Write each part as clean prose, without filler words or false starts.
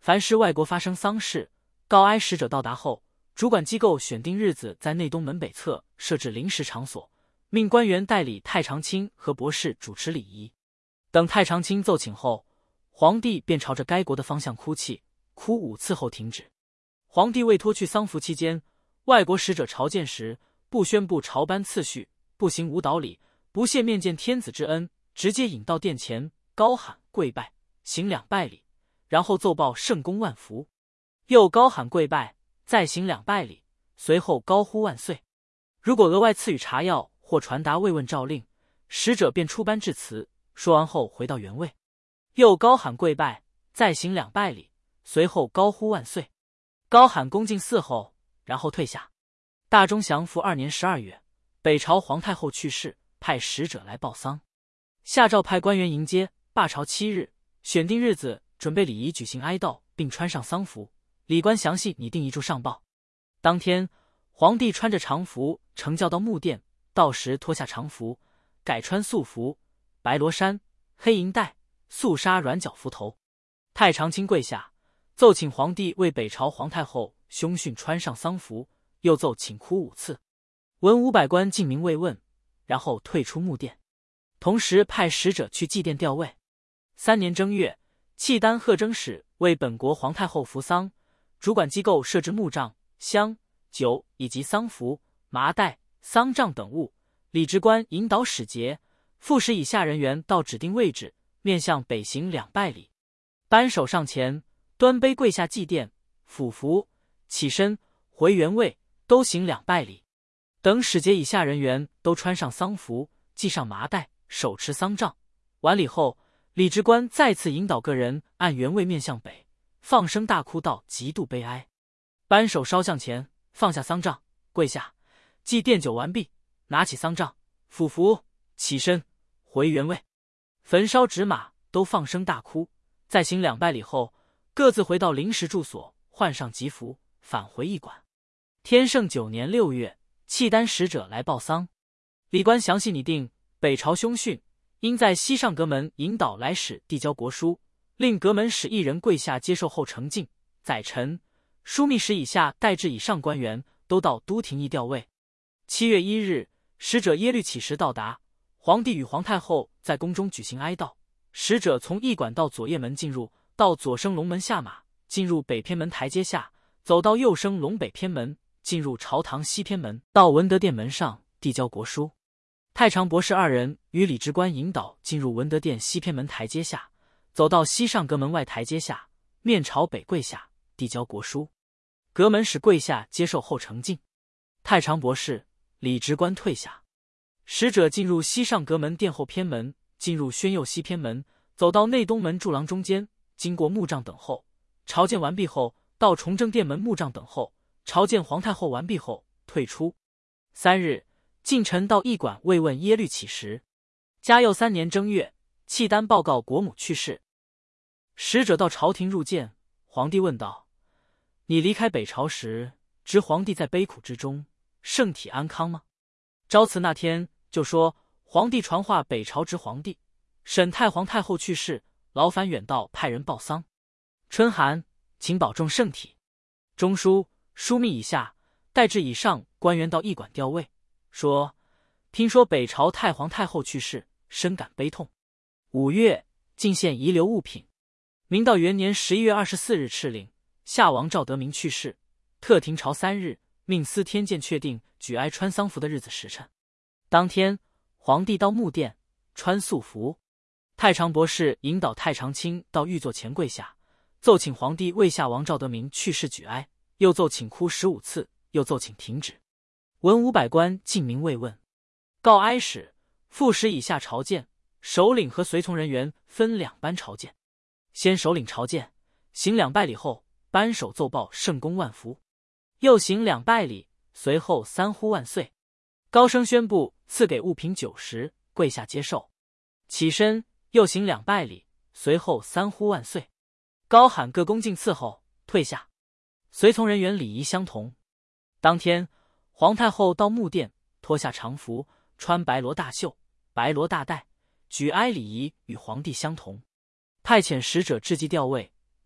凡是外国发生丧事，告哀使者到达后，主管机构选定日子，在内东门北侧设置临时场所，命官员代理太常卿和博士主持礼仪。等太常卿奏请后，皇帝便朝着该国的方向哭泣，哭5次后停止。皇帝未脱去丧服期间，外国使者朝见时，不宣布朝班次序，不行舞蹈礼，不谢面见天子之恩，直接引到殿前，高喊跪拜，行2拜礼，然后奏报圣功万福，又高喊跪拜，再行2拜礼，随后高呼万岁。如果额外赐予茶药或传达慰问诏令，使者便出班致辞，说完后回到原位，又高喊跪拜，再行2拜礼，随后高呼万岁，高喊恭敬4后，然后退下。大中祥符2年12月，北朝皇太后去世，派使者来报丧，下诏派官员迎接，罢朝7日，选定日子，准备礼仪举行哀悼，并穿上丧服，礼官详细拟定遗嘱上报。当天，皇帝穿着长服乘轿到墓殿，到时脱下长服，改穿素服，白罗衫、黑银带、素纱软脚服头。太常卿跪下，奏请皇帝为北朝皇太后兄训穿上丧服，又奏请哭5次，文500官进明慰问，然后退出墓殿，同时派使者去祭奠吊位。3年正月，契丹贺征使为本国皇太后服丧，主管机构设置墓杖、香、酒以及丧服、麻袋、丧杖等物，礼职官引导使节，副使以下人员到指定位置，面向北行2拜礼，扳手上前，端杯跪下祭奠，俯伏，起身，回原位，都行2拜礼。等使节以下人员都穿上丧服，系上麻袋，手持丧杖，完礼后，礼职官再次引导个人按原位面向北，放声大哭道极度悲哀，扳手稍向前，放下丧杖，跪下，祭奠酒完毕，拿起丧杖，俯伏，起身，回原位，焚烧纸马，都放声大哭。再行2拜礼后，各自回到临时住所，换上吉服，返回驿馆。天圣9年6月，契丹使者来报丧，礼官详细拟定，北朝兄训应在西上阁门引导来使递交国书，令阁门使1人跪下接受后呈进，宰臣、枢密使以下代至以上官员都到都亭驿吊位。7月1日，使者耶律起时到达，皇帝与皇太后在宫中举行哀悼。使者从驿馆到左掖门进入，到左生龙门下马，进入北偏门台阶下，走到右生龙北偏门，进入朝堂西偏门，到文德殿门上递交国书。太常博士2人与礼职官引导进入文德殿西偏门台阶下，走到西上阁门外台阶下，面朝北跪下，递交国书。阁门使跪下接受后呈进。太常博士、礼职官退下。使者进入西上阁门殿后偏门，进入宣右西偏门，走到内东门柱廊中间，经过木杖等候，朝见完毕后，到崇正殿门木杖等候，朝见皇太后完毕后，退出。3日，近臣到驿馆慰问耶律起时。嘉佑3年正月，契丹报告国母去世。使者到朝廷入见，皇帝问道：你离开北朝时，知皇帝在悲苦之中，圣体安康吗？诏辞那天就说，皇帝传话北朝之皇帝，沈太皇太后去世，劳烦远道派人报丧。春寒，请保重圣体。中书、枢密以下代至以上官员到驿馆吊位，说听说北朝太皇太后去世，深感悲痛。5月，进献遗留物品。明道元年11月24日敕令，夏王赵德明去世，特停朝3日，命司天监确定举哀穿丧服的日子时辰。当天，皇帝到墓殿，穿素服。太常博士引导太常卿到御座前跪下，奏请皇帝为夏王赵德明去世举哀，又奏请哭15次，又奏请停止。文500官进明慰问。告哀使、副使以下朝见，首领和随从人员分2班朝见。先首领朝见，行2拜礼后，扳手奏报圣功万福，又行2拜礼，随后3呼万岁。高声宣布赐给物品90，跪下接受。起身，又行2拜礼，随后3呼万岁。高喊各恭敬伺候，退下。随从人员礼仪相同。当天，皇太后到墓殿，脱下长服，穿白罗大袖、白罗大带，举哀礼仪与皇帝相同。派遣使者至祭吊位，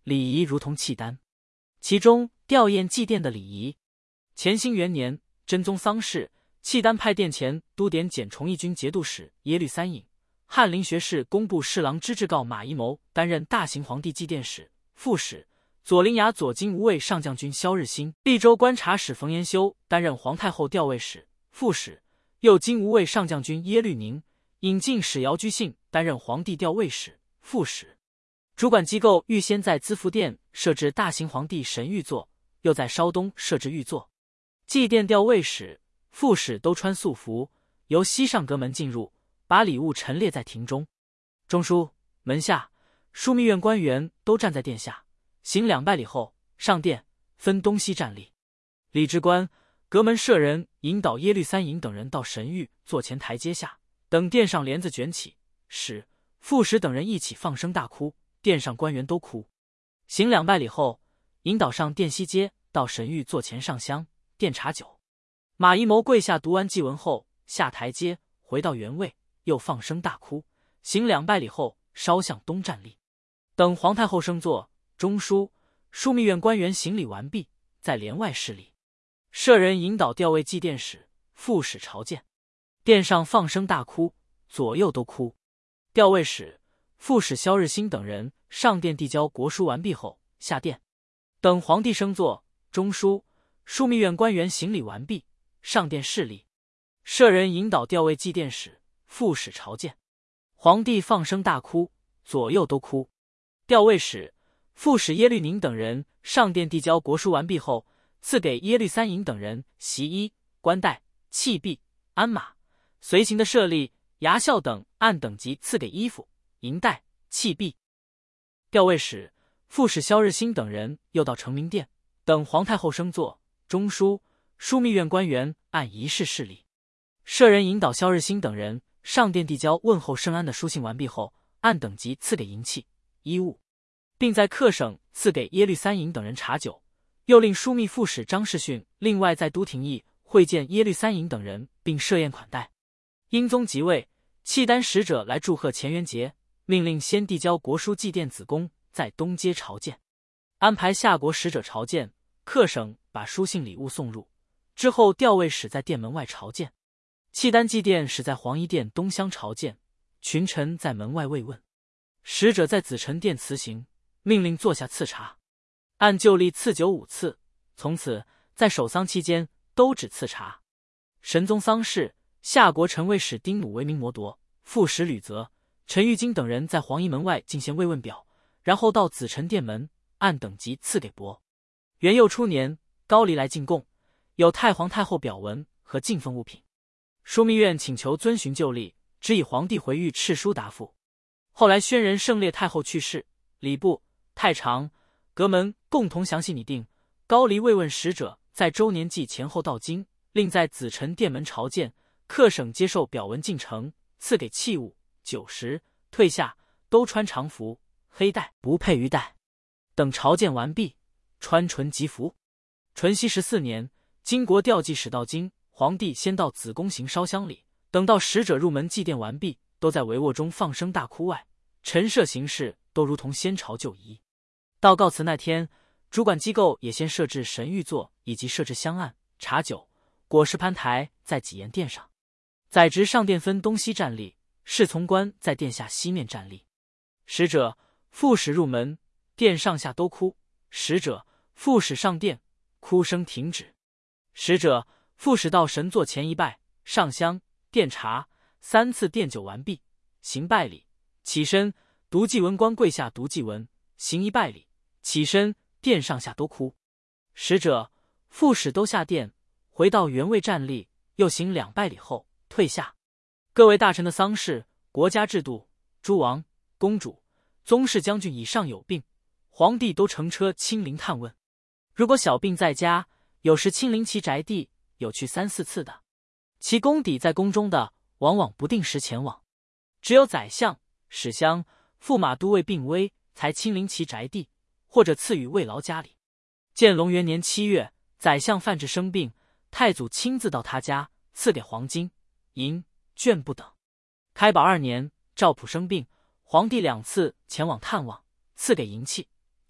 礼仪如同契丹，其中吊唁祭奠的礼仪。乾兴元年，真宗丧事，契丹派殿前都点检崇义军节度使耶律三尹、翰林学士工部侍郎知制诰马一谋担任大行皇帝祭奠使、副使，左临衙左金吾卫上将军萧日兴、利州观察使冯延修担任皇太后调位使、副使，右金吾卫上将军耶律宁、引进使姚居信担任皇帝调位使、副使。主管机构预先在资福殿设置大行皇帝神御座，又在稍东设置御座。祭奠调位使、副使都穿素服，由西上阁门进入，把礼物陈列在庭中。中书、门下、枢密院官员都站在殿下，行两拜礼后，上殿，分东西站立。礼之官、阁门舍人引导耶律三尹等人到神御座前台阶下，等殿上帘子卷起，使、副使等人一起放声大哭，殿上官员都哭。行两拜礼后，引导上殿西阶，到神御座前上香、奠茶酒。马一谋跪下读完祭文后，下台阶，回到原位，又放声大哭。行两拜礼后，稍向东站立，等皇太后升座。中书、枢密院官员行礼完毕，在帘外施礼。舍人引导调位祭奠使、副使朝见，殿上放声大哭，左右都哭。调位使、副使萧日兴等人上殿递交国书完毕后，下殿，等皇帝升座。中书、枢密院官员行礼完毕，上殿侍礼。舍人引导调位祭奠使、副使朝见，皇帝放声大哭，左右都哭。调位使、副使耶律宁等人上殿递交国书完毕后，赐给耶律三尹等人袭衣、冠带、器璧、鞍马，随行的舍吏、牙校等按等级赐给衣服、银带、器璧。调位使、副使萧日兴等人又到承明殿，等皇太后升座。中书、枢密院官员按仪式侍礼。舍人引导萧日兴等人上殿递交问候圣安的书信完毕后，按等级赐给银器、衣物，并在客省赐给耶律三尹等人茶酒，又令枢密副使张士训另外在都廷议会见耶律三尹等人，并设宴款待。英宗即位，契丹使者来祝贺乾元节，命令先递交国书祭奠子宫，在东街朝见，安排下国使者朝见，客省把书信礼物送入，之后调位使在殿门外朝见。契丹祭奠使在皇仪殿东厢朝见，群臣在门外慰问。使者在紫宸殿辞行，命令坐下赐茶，按旧例赐酒5次，从此在守丧期间都只赐茶。神宗丧事，下国臣卫使丁弩为名摩铎、副使吕泽、陈玉京等人在皇仪门外进献慰问表，然后到紫宸殿门按等级赐给帛。元佑初年，高丽来进贡，有太皇太后表文和进奉物品。枢密院请求遵循旧例，只以皇帝回谕敕书答复。后来宣仁圣烈太后去世，礼部、太常、阁门共同详细拟定。高丽慰问使者在周年祭前后到京，另在紫宸殿门朝见，客省接受表文进呈，赐给器物、酒食，退下都穿长服，黑带不配于带。等朝见完毕，穿纯吉服。淳熙14年，金国调祭使到京，皇帝先到紫宫行烧香礼，等到使者入门祭奠完毕，都在帷幄中放声大哭外，陈设行事都如同先朝旧仪。到告辞那天，主管机构也先设置神御座，以及设置香案、茶酒、果实盘台在己宴殿上。宰执上殿分东西站立，侍从官在殿下西面站立。使者、副使入门，殿上下都哭。使者、副使上殿，哭声停止。使者、副使到神座前一拜，上香、奠茶，3次奠酒完毕，行拜礼，起身读祭文，官跪下读祭文，行一拜礼，起身，殿上下都哭。使者、副使都下殿，回到原位站立，又行2拜礼后退下。各位大臣的丧事、国家制度、诸王、公主、宗室将军以上有病，皇帝都乘车亲临探问。如果小病在家，有时亲临其宅地，有去3、4次的。其功底在宫中的，往往不定时前往。只有宰相、史襄、驸马都尉病危，才亲临其宅地，或者赐予慰劳家里。建隆元年7月，宰相范质生病，太祖亲自到他家，赐给黄金、银、绢不等。开宝2年，赵普生病，皇帝2次前往探望，赐给银器、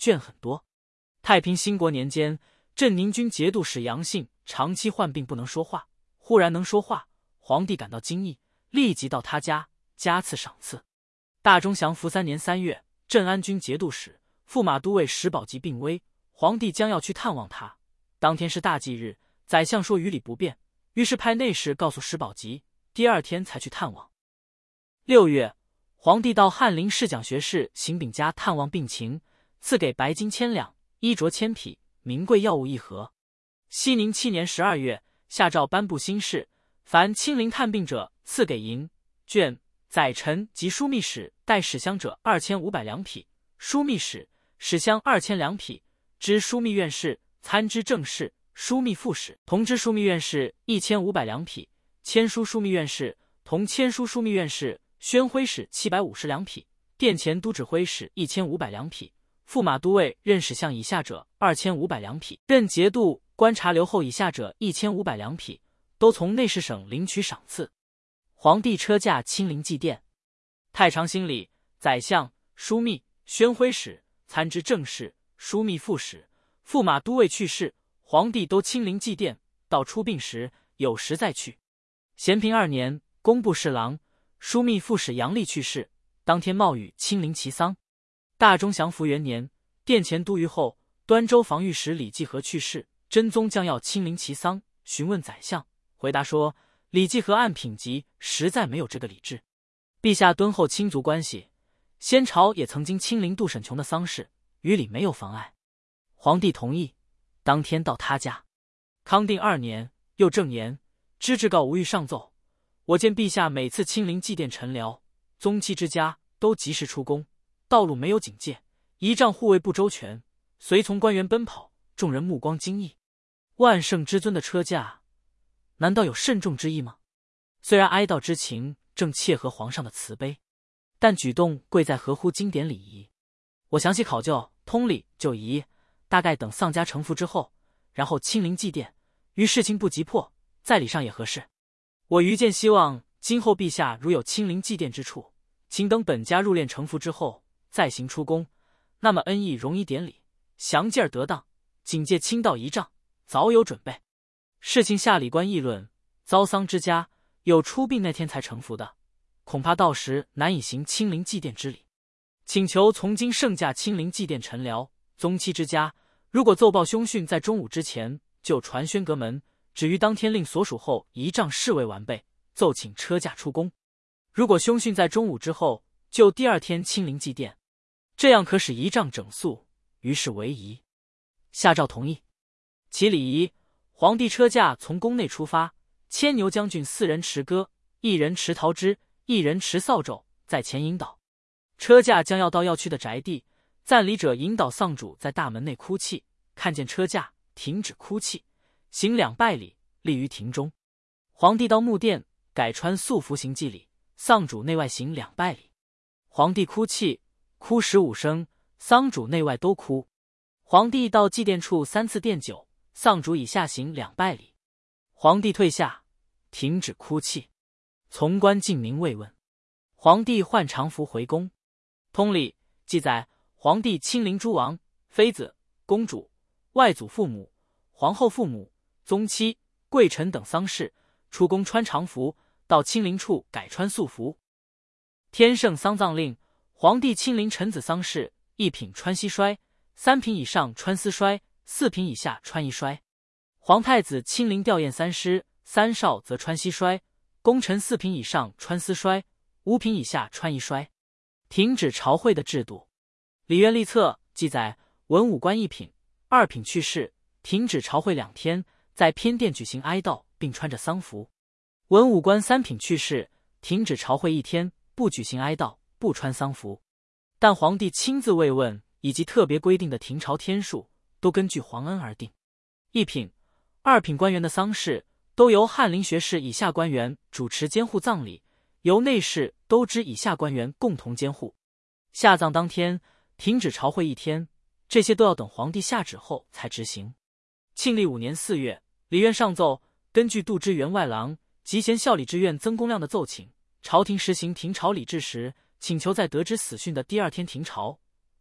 卷很多。太平兴国年间，镇宁军节度使杨信长期患病不能说话，忽然能说话，皇帝感到惊异，立即到他家加赐赏赐。大中祥符3年3月，镇安军节度使、驸马都尉石宝吉病危，皇帝将要去探望他。当天是大忌日，宰相说于礼不便，于是派内侍告诉石宝吉，第二天才去探望。6月，皇帝到翰林侍讲学士邢秉家探望病情，赐给白金千两，衣着千匹，名贵药物1盒。熙宁7年12月，下诏颁布新事，凡亲临探病者，赐给银卷、宰臣及枢密使带使箱者2500两匹，枢密使、使箱2000两匹，知枢密院事、参知政事、枢密副使同知枢密院事1500两匹，签书枢密院事同签书枢密院事、宣徽使750两匹，殿前都指挥使1500两匹，驸马都尉任使相以下者2500两匹，任节度观察留后以下者1500两匹，都从内侍省领取赏赐。皇帝车驾亲临祭奠。太常兴礼，宰相、枢密、宣徽使、参知政事、枢密副使、驸马都尉去世，皇帝都亲临祭奠。到出殡时，有时再去。咸平2年，工部侍郎、枢密副使杨立去世，当天冒雨亲临其丧。大中祥符元年，殿前都虞候、端州防御使李继和去世，真宗将要亲临其丧，询问宰相，回答说李继和按品级实在没有这个礼制。陛下敦厚亲族关系，先朝也曾经亲临杜审琼的丧事，于礼没有妨碍。皇帝同意，当天到他家。康定2年，又正言，知制告无欲上奏，我见陛下每次亲临祭奠臣僚，宗戚之家都及时出宫，道路没有警戒，仪仗护卫不周全，随从官员奔跑，众人目光惊异。万圣之尊的车驾，难道有慎重之意吗？虽然哀悼之情正切合皇上的慈悲，但举动贵在合乎经典礼仪。我详细考究通理就仪，大概等丧家成服之后，然后亲临祭奠，于事情不急迫，在礼上也合适。我愚见希望今后陛下如有亲临祭奠之处，请等本家入殓成服之后再行出宫，那么恩义容仪典礼详尽而得当，警戒倾倒仪仗，早有准备。事情下礼官议论，遭丧之家有出殡那天才成服的，恐怕到时难以行亲临祭奠之礼，请求从今圣驾亲临祭奠臣僚、宗戚之家，如果奏报凶讯在中午之前，就传宣阁门，只于当天令所属后仪仗侍卫完备，奏请车驾出宫。如果凶讯在中午之后，就第二天亲临祭奠，这样可使仪仗整肃，于是为宜。下诏同意。其礼仪，皇帝车驾从宫内出发，牵牛将军4人持戈，1人持桃枝，1人持扫帚，在前引导。车驾将要到要去的宅地，暂礼者引导丧主在大门内哭泣，看见车驾停止哭泣，行2拜礼，立于庭中。皇帝到墓殿，改穿素服行祭礼，丧主内外行2拜礼。皇帝哭泣，哭15声，丧主内外都哭。皇帝到祭奠处3次奠酒，丧主以下行2拜礼。皇帝退下，停止哭泣，从官进明慰问。皇帝换常服回宫。通礼记载，皇帝亲临诸王、妃子、公主、外祖父母、皇后父母、宗戚、贵臣等丧事，出宫穿常服，到亲临处改穿素服。天圣丧葬令，皇帝亲临臣子丧事，1品穿西衰，3品以上穿丝衰，4品以下穿一衰。皇太子亲临吊唁3师，3少则穿西衰，功臣4品以上穿丝衰，5品以下穿一衰。停止朝会的制度。礼院历册记载，文武官1品、2品去世，停止朝会2天，在偏殿举行哀悼，并穿着丧服。文武官3品去世，停止朝会1天，不举行哀悼，不穿丧服。但皇帝亲自慰问以及特别规定的停朝天数，都根据皇恩而定。1品、2品官员的丧事，都由翰林学士以下官员主持监护葬礼，由内侍都知以下官员共同监护。下葬当天停止朝会1天，这些都要等皇帝下旨后才执行。庆历5年4月，礼院上奏，根据度支员外郎及贤孝礼之院曾公亮的奏请，朝廷实行停朝礼制时，请求在得知死讯的第2天停朝，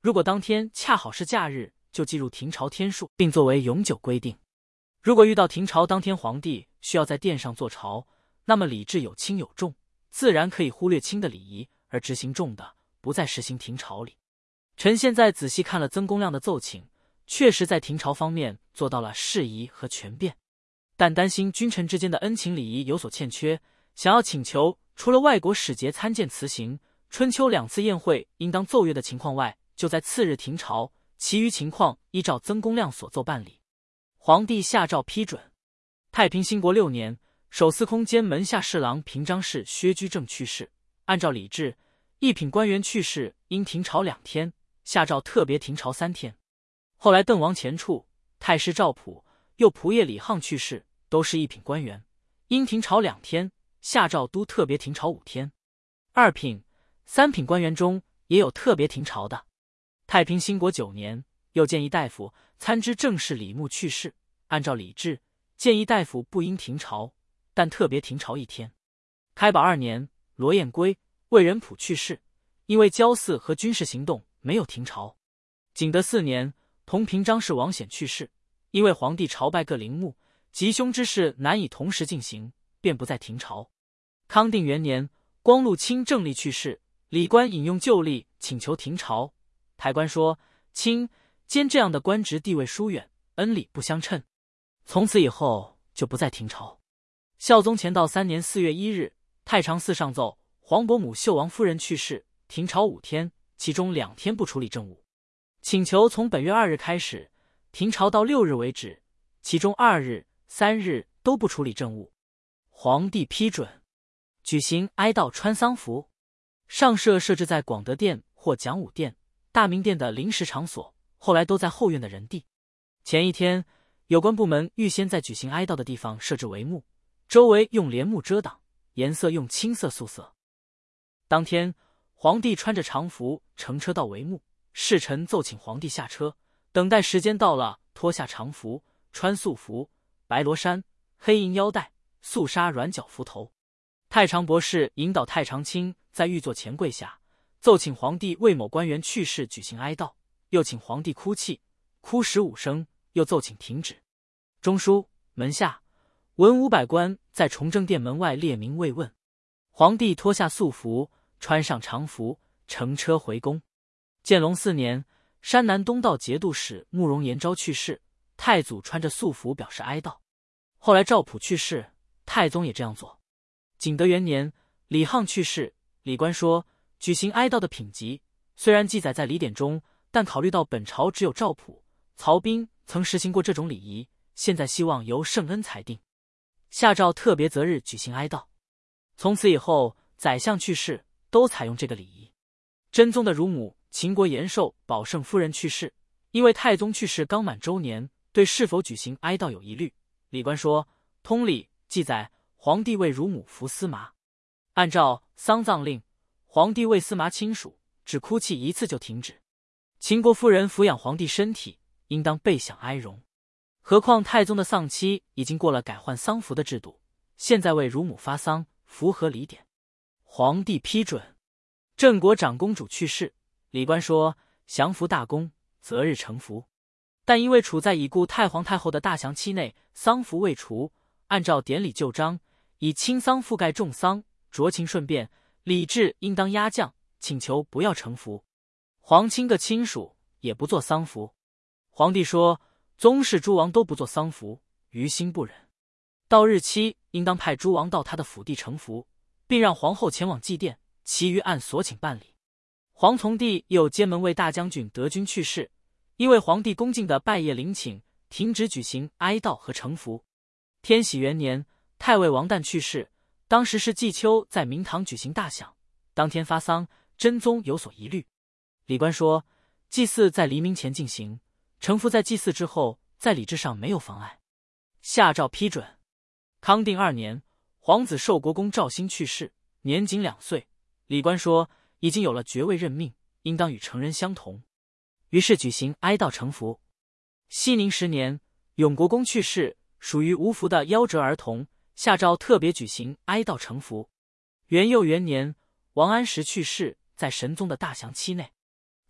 如果当天恰好是假日，就计入停朝天数，并作为永久规定。如果遇到停朝当天皇帝需要在殿上坐朝，那么礼制有轻有重，自然可以忽略轻的礼仪，而执行重的，不再实行停朝礼。臣现在仔细看了曾公亮的奏请，确实在停朝方面做到了适宜和全变，但担心君臣之间的恩情礼仪有所欠缺，想要请求除了外国使节参见辞行、春秋2次宴会应当奏乐的情况外，就在次日停朝，其余情况依照曾公亮所奏办理。皇帝下诏批准。太平兴国6年，守司空兼门下侍郎平章事薛居正去世，按照礼制，一品官员去世应停朝2天，下诏特别停朝3天。后来邓王前处、太师赵普、右仆射李沆去世，都是一品官员，应停朝2天，下诏都特别停朝5天。2品、3品官员中也有特别停朝的。太平兴国9年，又建议大夫参知政事李牧去世，按照礼制，建议大夫不应停朝，但特别停朝1天。开宝2年，罗彦圭、魏仁溥去世，因为郊祀和军事行动没有停朝。景德4年，同平章事王显去世，因为皇帝朝拜各陵墓，吉凶之事难以同时进行，便不再停朝。康定元年，光禄卿郑立去世，礼官引用旧例请求停朝。台官说，卿兼这样的官职地位疏远，恩礼不相称，从此以后就不再停朝。孝宗乾道3年4月1日，太常寺上奏，皇伯母秀王夫人去世，停朝5天，其中2天不处理政务，请求从本月2日开始，停朝到6日为止，其中2日、3日都不处理政务。皇帝批准。举行哀悼穿丧服。上社设置在广德殿或讲武殿、大明殿的临时场所，后来都在后院的人地。前一天，有关部门预先在举行哀悼的地方设置帷幕，周围用帘幕遮挡，颜色用青色素色。当天，皇帝穿着长服乘车到帷幕，侍臣奏请皇帝下车，等待时间到了，脱下长服，穿素服、白罗衫、黑银腰带、素纱软脚服头。太常博士引导太常卿在御座前跪下，奏请皇帝为某官员去世举行哀悼，又请皇帝哭泣，哭15声，又奏请停止。中书门下文武百官在崇政殿门外列名慰问。皇帝脱下素服，穿上长服，乘车回宫。建隆4年，山南东道节度使慕容延昭去世，太祖穿着素服表示哀悼。后来赵普去世，太宗也这样做。景德元年，李沆去世，礼官说，举行哀悼的品级虽然记载在礼典中，但考虑到本朝只有赵普、曹彬曾实行过这种礼仪，现在希望由圣恩裁定，下诏特别择日举行哀悼。从此以后，宰相去世都采用这个礼仪。真宗的乳母秦国延寿保圣夫人去世，因为太宗去世刚满周年，对是否举行哀悼有疑虑。礼官说，通礼记载皇帝为乳母服丝麻，按照丧葬令，皇帝为丝麻亲属只哭泣1次就停止。秦国夫人抚养皇帝身体，应当备享哀荣。何况太宗的丧期已经过了改换丧服的制度，现在为乳母发丧，符合礼典。皇帝批准。郑国长公主去世，礼官说，降服大功，择日成服。但因为处在已故太皇太后的大降期内，丧服未除，按照典礼旧章，以轻丧覆盖重丧，酌情顺变，礼制应当压降，请求不要成服。皇亲各亲属也不做丧服。皇帝说，宗室诸王都不做丧服，于心不忍。到日期应当派诸王到他的府邸成服，并让皇后前往祭奠，其余按所请办理。皇从弟又兼门卫大将军德军去世，因为皇帝恭敬的拜谒陵寝，停止举行哀悼和成服。天禧元年，太尉王旦去世，当时是季秋在明堂举行大享，当天发丧，真宗有所疑虑。礼官说，祭祀在黎明前进行，成服在祭祀之后，在礼制上没有妨碍。下诏批准。康定2年，皇子寿国公赵兴去世，年仅2岁。礼官说，已经有了爵位任命，应当与成人相同，于是举行哀悼成服。熙宁10年，永国公去世，属于无服的夭折儿童，下诏特别举行哀悼成服。元佑元年，王安石去世，在神宗的大降期内。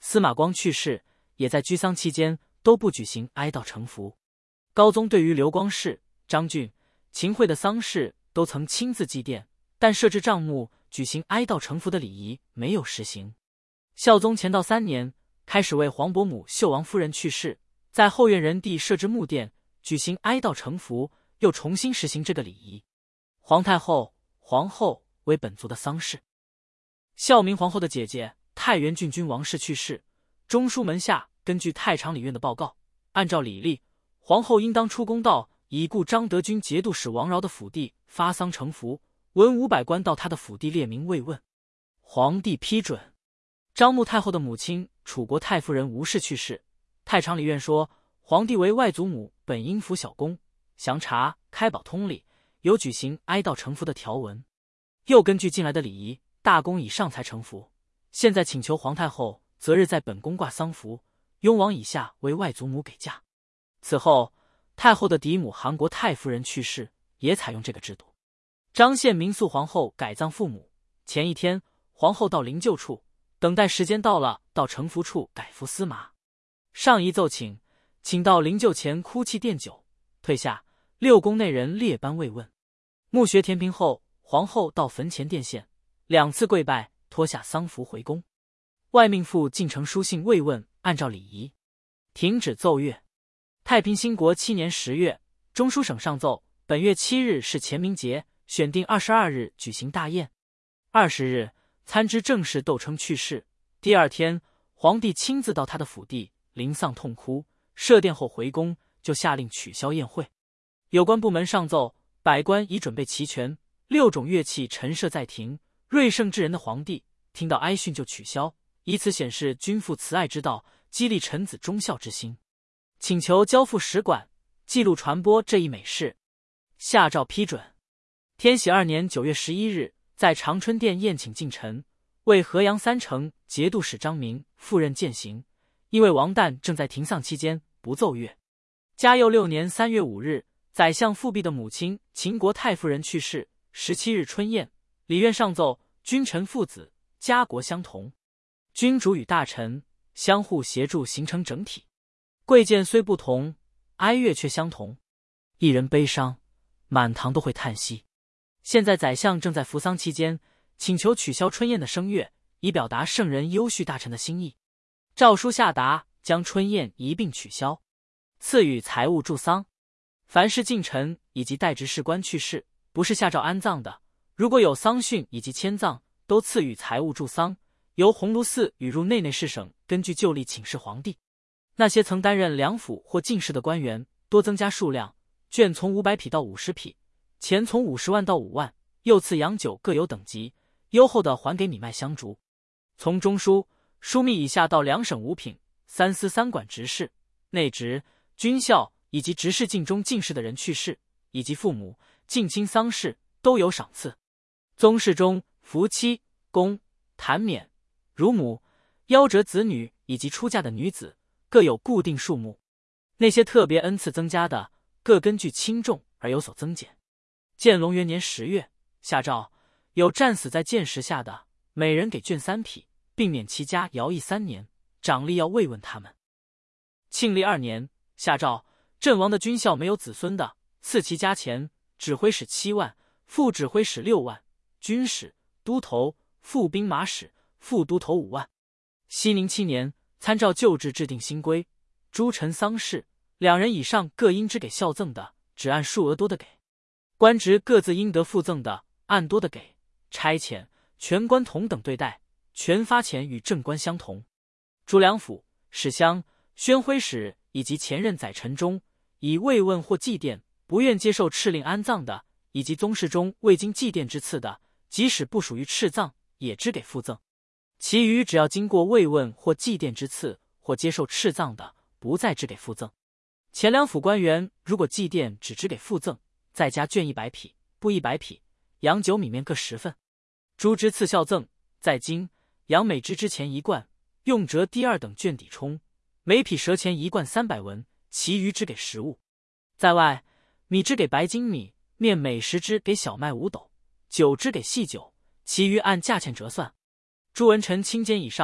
司马光去世，也在居丧期间都不举行哀悼成服。高宗对于刘光世、张俊、秦桧的丧事都曾亲自祭奠，但设置帐幕举行哀悼成服的礼仪没有实行。孝宗乾道3年，开始为皇伯母秀王夫人去世，在后院仁地设置墓殿，举行哀悼成服，又重新实行这个礼仪。皇太后、皇后为本族的丧事。孝明皇后的姐姐太原郡君王氏去世，中书门下根据太常礼院的报告，按照礼例，皇后应当出宫到已故张德军节度使王饶的府邸发丧成服，文500官到他的府邸列名慰问。皇帝批准。张穆太后的母亲楚国太夫人吴氏去世，太常礼院说皇帝为外祖母，本应服小宫，详查开宝通例，有举行哀悼成服的条文。又根据近来的礼仪，大宫以上才成服，现在请求皇太后择日在本宫挂丧服，雍王以下为外祖母给嫁。此后太后的嫡母韩国太夫人去世，也采用这个制度。张献民肃皇后改葬父母，前一天皇后到灵柩处，等待时间到了，到成服处改服丝麻。上仪奏请到灵柩前哭泣奠酒，退下，六宫内人列班慰问。墓穴填平后，皇后到坟前奠献，2次跪拜，脱下丧服回宫。外命妇进呈书信慰问，按照礼仪。停止奏乐。太平兴国7年10月，中书省上奏，本月7日是乾明节，选定22日举行大宴。20日，参知政事窦称去世。第2天，皇帝亲自到他的府邸，临丧痛哭，设殿后回宫，就下令取消宴会。有关部门上奏，百官已准备齐全，6种乐器陈设在庭。瑞圣之人的皇帝听到哀讯就取消，以此显示君父慈爱之道，激励臣子忠孝之心。请求交付使馆，记录传播这一美事。下诏批准。天禧2年9月11日，在长春殿宴请近臣，为河阳3城节度使张明赴任践行，因为王旦正在庭丧期间，不奏乐。嘉佑6年3月5日，宰相富弼的母亲秦国太夫人去世，17日春宴，礼院上奏，君臣父子，家国相同，君主与大臣相互协助，形成整体。贵贱虽不同，哀乐却相同。一人悲伤，满堂都会叹息。现在宰相正在服丧期间，请求取消春宴的声乐，以表达圣人优恤大臣的心意。诏书下达，将春宴一并取消，赐予财物助丧。凡是近臣以及代职士官去世，不是下诏安葬的，如果有丧讯以及迁葬，都赐予财物助丧，由鸿胪寺与入内侍省根据旧例请示皇帝。那些曾担任两府或进士的官员，多增加数量，券从500匹到50匹，钱从50万到5万，又赐洋酒各有等级，优厚的还给米麦香烛。从中书、枢密以下到2省5品、3司3管执事、内职、军校以及执事境中进士的人去世，以及父母、近亲丧事，都有赏赐。宗室中服妻、公、坛冕、乳母、夭折子女以及出嫁的女子，各有固定数目。那些特别恩赐增加的，各根据轻重而有所增减。建隆元年10月，下诏，有战死在箭石下的，每人给券3匹，并免其家徭役3年，长吏要慰问他们。庆历2年，下诏，阵亡的军校没有子孙的，赐其家钱，指挥使7万，副指挥使6万，军使、都头、副兵马使、副都头5万。熙宁7年，参照旧制制定新规，诸臣丧事2人以上各应支给孝赠的，只按数额多的给；官职各自应得附赠的，按多的给。差遣、权官同等对待，权发遣与正官相同。诸两府、史乡、宣徽使以及前任宰臣中，以慰问或祭奠不愿接受敕令安葬的，以及宗室中未经祭奠之赐的，即使不属于敕葬，也支给附赠。其余只要经过慰问或祭奠之赐，或接受敕葬的，不再支给附赠。前2府官员如果祭奠只支给附赠，再加券100匹，布100匹，洋酒米面各10份。诸支赐孝赠，在京洋每支之前1贯，用折第2等券抵充，每匹折钱1贯300文，其余支给食物。在外，米支给白精米，面每10支给小麦5斗，酒支给细酒，其余按价钱折算。诸文臣卿监以上，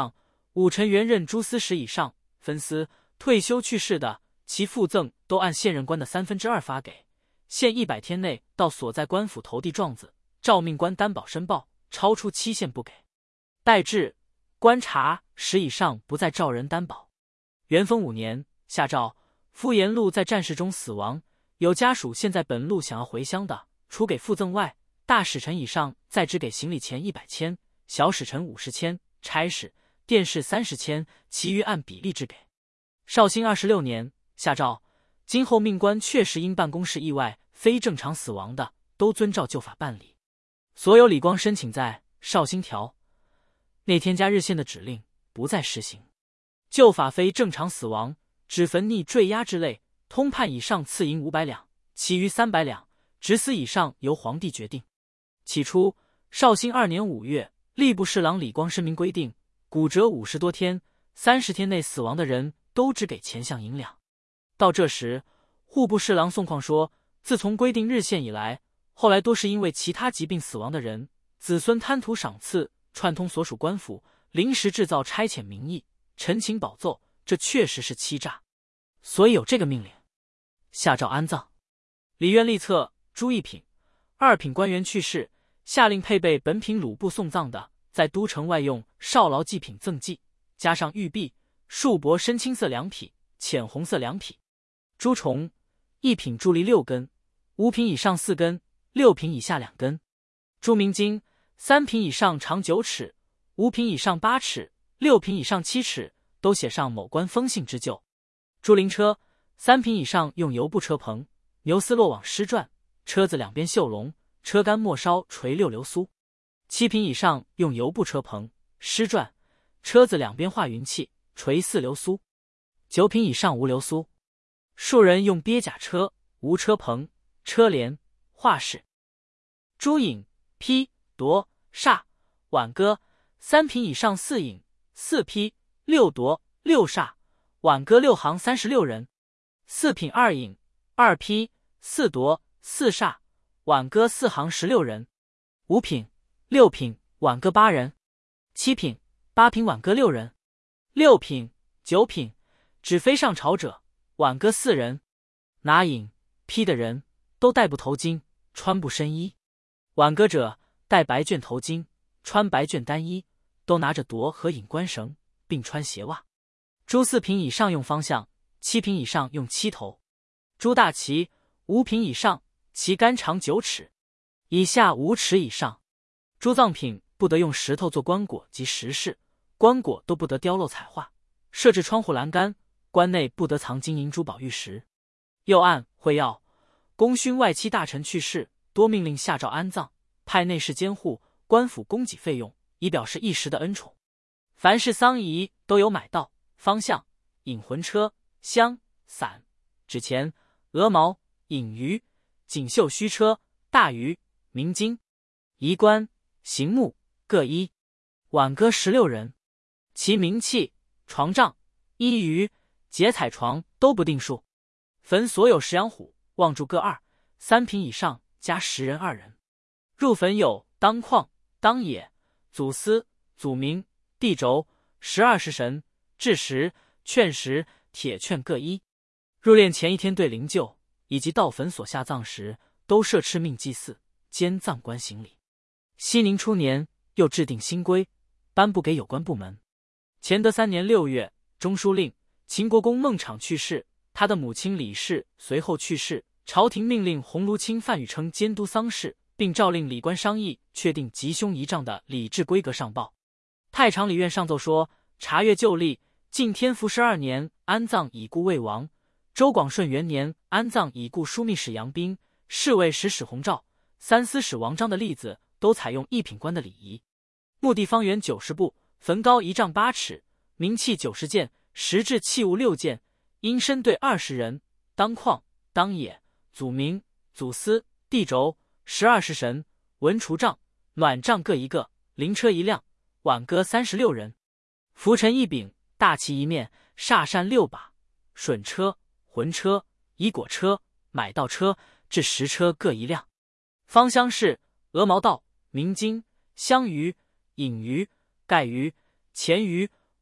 武臣原任诸司使以上，分司退休去世的，其附赠都按现任官的2/3发给，限100天内到所在官府投递状子，照命官担保申报，超出期限不给。待至观察10以上不再照人担保。元丰5年，下诏夫沿路在战事中死亡，有家属现在本路想要回乡的，除给附赠外，大使臣以上再只给行李钱100千，小使臣50千，差使、殿试30千，其余按比例支给。绍兴26年，下诏今后命官确实因办公室意外非正常死亡的，都遵照旧法办理。所有李光申请在绍兴条内添加日限的指令不再施行。旧法非正常死亡，指坟溺坠压之类，通判以上赐银500两，其余300两，执死以上由皇帝决定。起初，绍兴2年5月，吏部侍郎李光申明规定，骨折50多天、30天内死亡的人都只给钱项银两。到这时，户部侍郎宋况说，自从规定日限以来，后来多是因为其他疾病死亡的人，子孙贪图赏赐，串通所属官府，临时制造差遣名义，陈情保奏，这确实是欺诈，所以有这个命令。下诏安葬。礼院立册朱一品、2品官员去世，下令配备本品鲁部送葬的，在都城外用少劳祭品赠祭，加上玉璧、束帛深青色2匹、浅红色2匹。朱重1品伫立6根，5品以上4根，6品以下2根。朱明经3品以上长9尺，5品以上8尺，6品以上7尺，都写上某官封信之旧。朱灵车3品以上用油布车棚，牛丝落网丝篆，车子两边绣龙，车杆末梢垂6流苏。7品以上用油布车棚，丝篆，车子两边画云气，垂4流苏。9品以上无流苏。庶人用鳖甲车，无车棚，车帘，画饰。朱引、批、夺、煞、挽歌3品以上4引、4批、6夺、6煞、挽歌6行36人；4品2引、2批、4夺、4煞、挽歌4行16人；5品、6品挽歌8人；7品、8品挽歌6人；6品、9品只非上朝者，挽歌4人。拿引、批的人都戴布头巾，穿布深衣；挽歌者戴白绢头巾，穿白绢单衣，都拿着铎和引冠绳，并穿鞋袜。朱4品以上用方向，7品以上用七头。朱大旗5品以上，旗杆长9尺，以下5尺以上。朱葬品不得用石头做棺椁及石室，棺椁都不得雕镂彩画，设置窗户栏杆，棺内不得藏金银珠宝玉石。又按会要功勋外戚大臣去世，多命令下诏安葬，派内侍监护，官府供给费用，以表示一时的恩宠。凡是丧仪都有买到，方向、引魂车、香、伞、纸钱、鹅毛、引鱼、锦绣须车、大鱼、明金、仪冠、刑目各一。挽歌16人，其名器、床帐、衣鱼、结彩床都不定数。焚所有食羊虎，望柱各2、3品以上加10人2人。入坟有当矿、当野、祖司、祖明、地轴、12时神、制石、券石、铁券各一。入殓前1天对灵柩以及到坟所下葬时，都设敕命祭祀，兼葬官行礼。熙宁初年又制定新规，颁布给有关部门。乾德3年6月，中书令秦国公孟昶去世，他的母亲李氏随后去世，朝廷命令鸿胪卿范宇称监督丧事，并诏令礼官商议确定吉凶仪仗的礼制规格上报。太常礼院上奏说，查阅旧历，晋天福12年安葬已故魏王，周广顺元年安葬已故枢密使杨斌、侍卫使史弘照、三司使王章的例子，都采用一品官的礼仪。墓地方圆90步，坟高1丈8尺，名器90件，石制器物6件，阴身对20人，当矿、当野、祖明、祖司、地轴、12时神、文除帐、暖帐各1个，灵车1辆，挽歌36人，拂尘1柄，大旗1面，煞扇6把，顺车、魂车、仪果车、买道车至10车各1辆。方厢是鹅毛道、明金、香鱼、引鱼、盖鱼、钱鱼、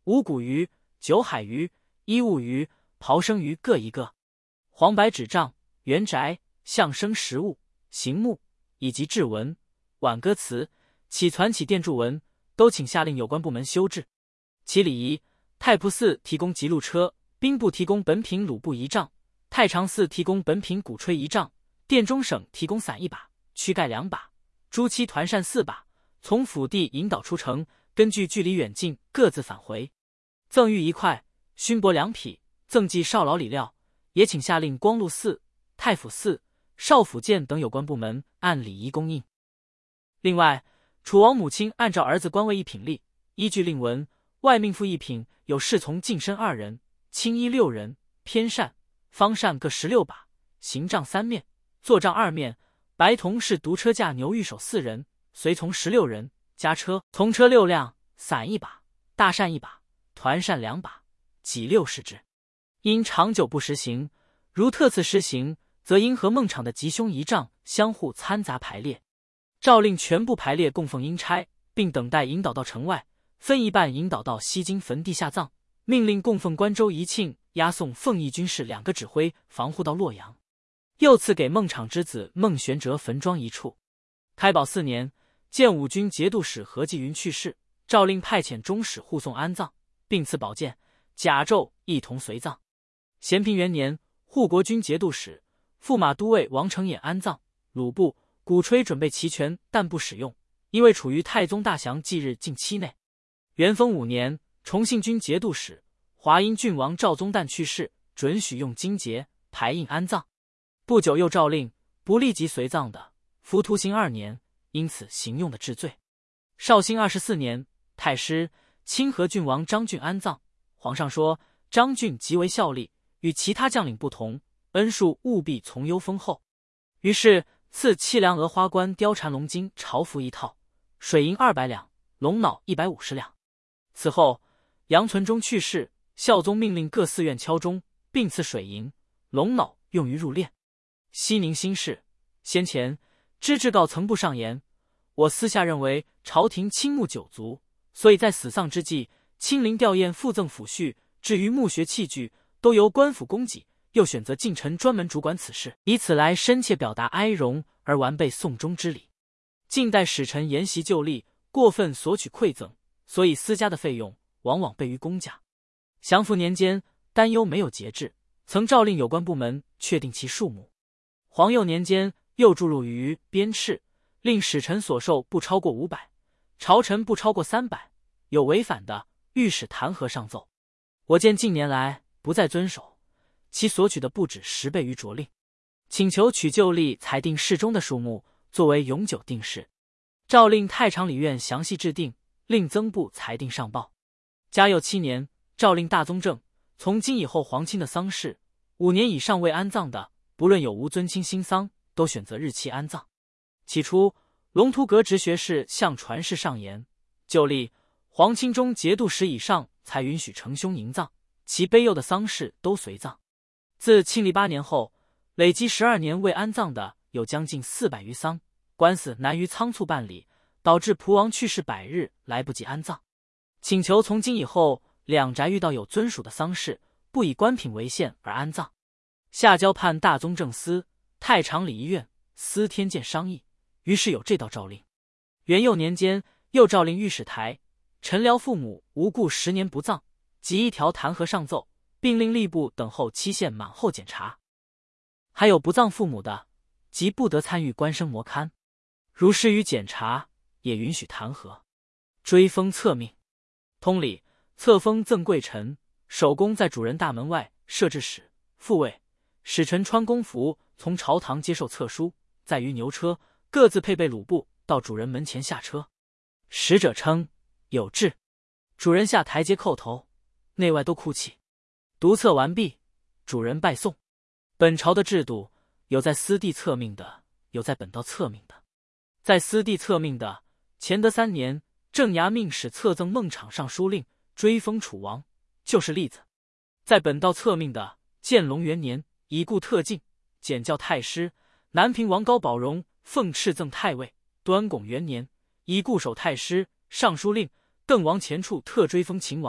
五谷鱼、九海鱼、一物鱼、刨生鱼各一个。黄白纸帐、圆宅、象声实物、形目以及制文、挽歌词、起攒起殿注文，都请下令有关部门修治。其礼仪，太仆寺提供吉路车，兵部提供本品鲁布仪仗，太常寺提供本品鼓吹仪仗，殿中省提供伞1把，躯盖2把，朱漆团扇4把，从府地引导出城，根据距离远近各自返回。赠玉1块，勋帛2匹，赠祭少老礼料，也请下令光禄寺、太府寺、少府监等有关部门按礼仪供应。另外，楚王母亲按照儿子官位1品例，依据令文，外命妇1品有侍从近身2人，青衣6人，偏扇、方扇各16把，行杖3面，坐杖2面，白铜是独车驾牛御手4人，随从16人，加车，从车6辆，伞1把，大扇1把，团扇2把，己6是之。因长久不实行，如特次实行，则应和孟昶的吉凶仪仗相互掺杂排列。诏令全部排列供奉阴差，并等待引导到城外，分一半引导到西京坟地下葬。命令供奉关州、宜庆押送奉义军士2个指挥防护到洛阳。又赐给孟昶之子孟玄哲坟庄1处。开宝4年，建武军节度使何继云去世，诏令派遣中使护送安葬，并赐宝剑、甲胄一同随葬。咸平元年，护国军节度使、驸马都尉王承衍安葬，鲁布、鼓吹准备齐全，但不使用，因为处于太宗大祥忌日禁期内。元丰5年，崇信军节度使、华阴郡王赵宗旦去世，准许用金节排印安葬。不久又诏令不立即随葬的，服徒刑2年，因此行用的治罪。绍兴24年，太师、清河郡王张俊安葬。皇上说张俊极为效力，与其他将领不同，恩术务必从优丰厚，于是赐7两鹅花冠貂蝉龙金朝服1套，水银200两，龙脑150两。此后杨存忠去世，孝宗命令各寺院敲钟，并赐水银、龙脑用于入殓。西宁新事，先前知制告曾部上言，我私下认为朝廷倾慕九族，所以在死丧之际，亲临吊唁附赠抚恤，至于墓穴器具都由官府供给，又选择近臣专门主管此事，以此来深切表达哀荣而完备送终之礼。近代使臣沿袭旧例，过分索取馈赠，所以私家的费用往往倍于公家。祥符年间担忧没有节制，曾诏令有关部门确定其数目。皇佑年间又注入于鞭笞，令使臣所受不超过500，朝臣不超过300，有违反的，御史弹劾上奏。我见近年来不再遵守，其所取的不止10倍于着令，请求取旧例裁定适中的数目，作为永久定式。诏令太常理院详细制定，令曾部裁定上报。嘉佑7年，诏令大宗正，从今以后皇亲的丧事5年以上未安葬的，不论有无尊亲新丧，都选择日期安葬。起初龙图阁直学士向传世上言，旧例皇亲中节度使以上才允许承兄迎葬，其卑幼的丧事都随葬。自庆历8年后，累积12年未安葬的有将近400余丧，官司难于仓促办理，导致仆王去世100日来不及安葬。请求从今以后，两宅遇到有尊属的丧事，不以官品为限而安葬。下交判大宗正司、太常礼仪院、司天监商议，于是有这道诏令。元佑年间，又诏令御史台、陈辽父母无故10年不葬，即一条弹劾上奏，并令吏部等候期限满后检查。还有不葬父母的，即不得参与官升摩勘，如失于检查，也允许弹劾。追封册命，通礼，册封赠贵臣，守宫在主人大门外设置使、副尉，使臣穿宫服从朝堂接受册书，在于牛车，各自配备鲁布，到主人门前下车。使者称有志，主人下台阶叩头，内外都哭泣。读册完毕，主人拜送。本朝的制度，有在私地册命的，有在本道册命的。在私地册命的，乾德3年，正衙命使册赠孟昶上书令，追封楚王，就是例子。在本道册命的，建隆元年，已故特进，检校太师，南平王高宝荣奉敕赠太尉。端拱元年，已故守太师、尚书令，邓王前处特追封秦王，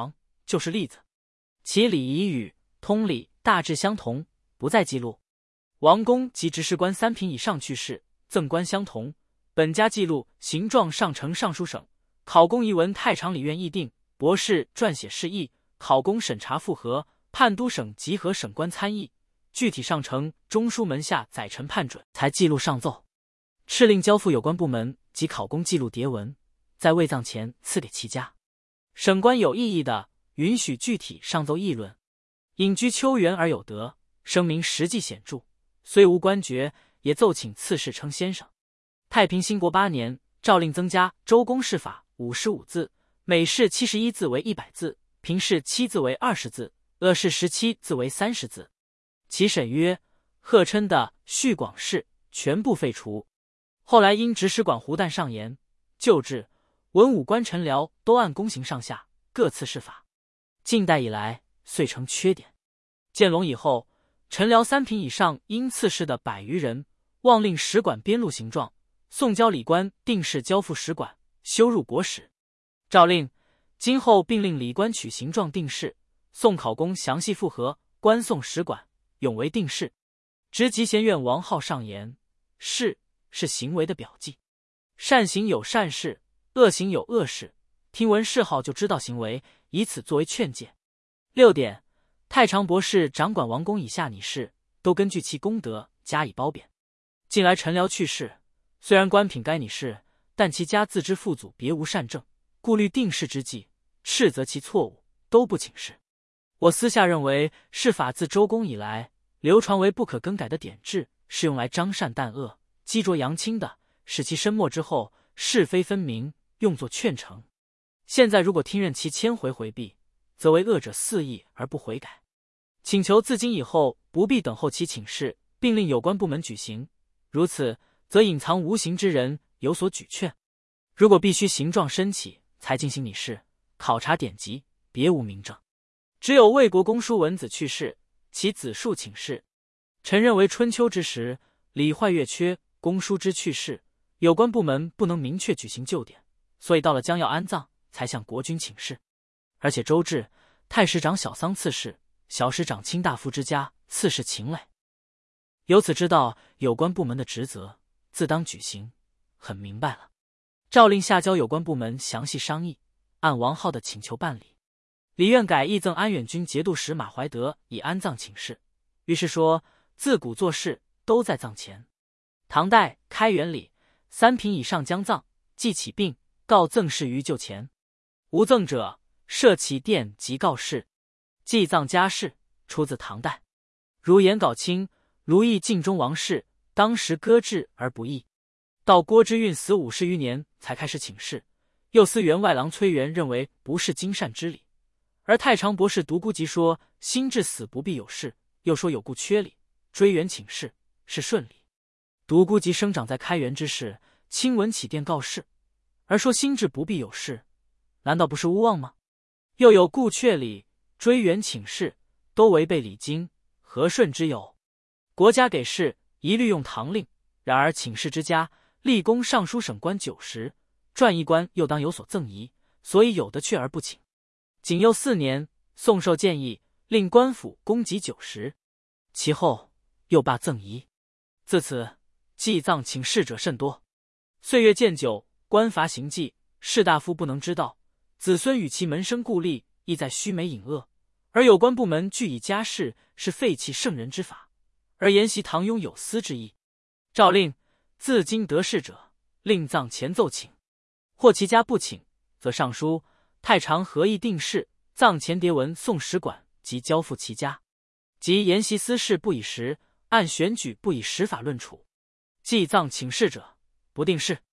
就是例子，其礼仪与通礼大致相同，不再记录。王公及执事官3品以上去世，赠官相同，本家记录形状上呈尚书省，考功遗文太常理院议定，博士撰写释议，考功审查复核，判都省集合省官参议，具体上呈中书门下载陈判准，才记录上奏。敕令交付有关部门及考功记录牒文，在未葬前赐给其家。省官有异议的，允许具体上奏议论。隐居秋园而有德，声名实际显著，虽无官爵，也奏请赐谥称先生。太平兴国8年，诏令增加周公释法55字，每释71字为100字，平释7字为20字，恶释17字为30字。其审曰：贺琛的续广释全部废除。后来因执使馆胡旦上言，旧制文武官臣僚都按宫刑上下，各赐谥法。近代以来，遂成缺点。建隆以后，臣僚3品以上因赐谥的100余人，妄令使馆编录形状，送交礼官定谥交付使馆，修入国史。诏令今后并令礼官取形状定谥，送考功详细复核，官送使馆，永为定谥。直集贤院王浩上言，谥是行为的表记，善行有善事，恶行有恶事，听闻谥号就知道行为，以此作为劝诫。6点，太常博士掌管王公以下拟事，都根据其功德加以褒贬。近来臣僚去世，虽然官品该拟事，但其家自知父祖别无善政，顾虑定谥之际，斥责其错误，都不请示。我私下认为，谥法自周公以来流传为不可更改的典制，是用来彰善淡恶、激浊扬清的，使其深没之后是非分明，用作劝惩。现在如果听任其千回回避，则为恶者肆意而不悔改。请求自今以后不必等候其请示，并令有关部门举行，如此则隐藏无形之人有所举劝。如果必须形状申起才进行拟事，考察典籍，别无明证。只有魏国公叔文子去世，其子述请示。臣认为春秋之时，礼坏乐缺，公叔之去世，有关部门不能明确举行旧典，所以到了将要安葬，才向国君请示。而且周制，太史长小丧赐谥，小史长卿大夫之家赐谥秦磊。由此知道有关部门的职责，自当举行，很明白了。诏令下交有关部门详细商议，按王浩的请求办理。礼院改议赠安远军节度使马怀德以安葬请示，于是说自古做事都在葬前。唐代开元礼，3品以上将葬，即起殡，告赠事于柩前，无赠者，设其殿即告示。祭葬家事出自唐代，如颜杲卿、卢毅晋中王室，当时搁置而不议。到郭之运死50余年才开始请示，右司员外郎崔元认为不是经善之礼，而太常博士独孤及说新至死不必有事，又说有故缺礼，追元请示是顺理。独孤及生长在开元之世，亲闻起殿告示，而说新至不必有事，难道不是诬妄吗？又有故确礼、追元请示，都违背礼经，何顺之有？国家给事一律用唐令，然而请示之家立功尚书省官90，传议官又当有所赠仪，所以有的去而不请。景佑4年，宋寿建议令官府供给90，其后又罢赠仪。自此祭葬请示者甚多。岁月渐久，官罚行迹，士大夫不能知道，子孙与其门生故吏亦在虚眉隐恶，而有关部门据以家事，是废弃圣人之法，而沿袭唐庸有司之意。诏令自今得事者，令葬前奏请，或其家不请，则上书太常合议定事，葬前牒文送使馆及交付其家。即沿袭私事不以实，按选举不以实法论处。祭葬请示者，不定事。